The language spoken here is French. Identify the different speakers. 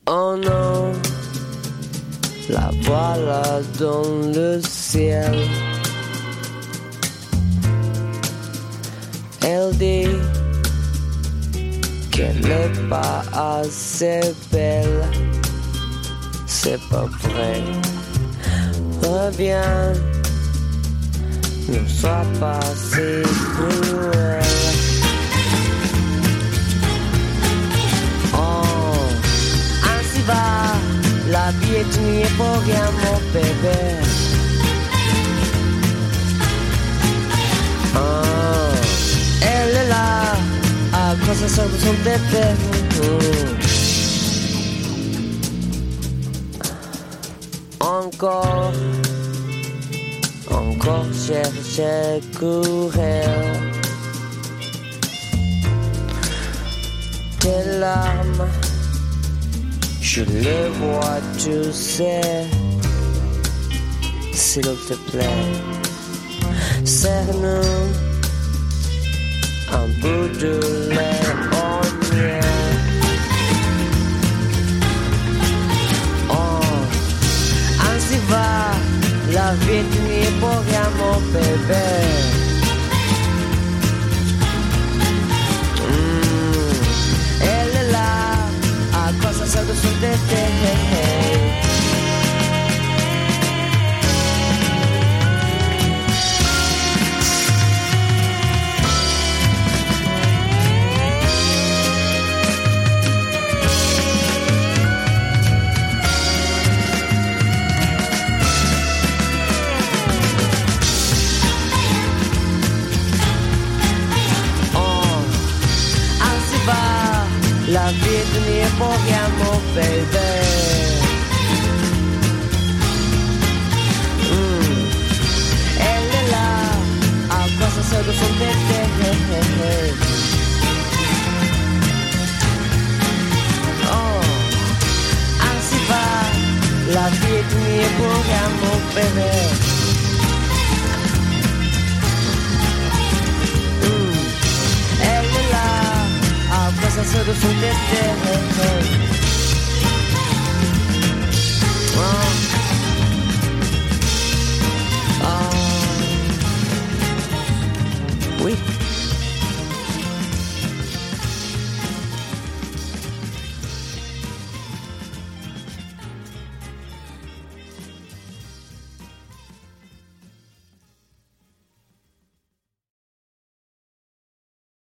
Speaker 1: Oh non, la voilà dans le ciel. Elle dit qu'elle n'est pas assez belle. C'est pas vrai. Reviens, ne sois pas si cruel. Oh, ainsi va, la vie est unie pour rien, mon bébé. Oh, elle est là, à quoi ça sert de son bébé? Encore chercher, courir. Tes larmes, je les vois, tu sais. S'il te plaît, serre-nous un bout de lait au miel. La vie est unie pour rien, mon bébé. Elle est là, à quoi ça sert de son tété? La vie est unie pour rien, mon bébé. Elle est là, à quoi ça sert de son tété? Oh, ainsi va, la vie est unie pour rien, mon bébé. Elle est là, à quoi ça sert de son tété? Oh.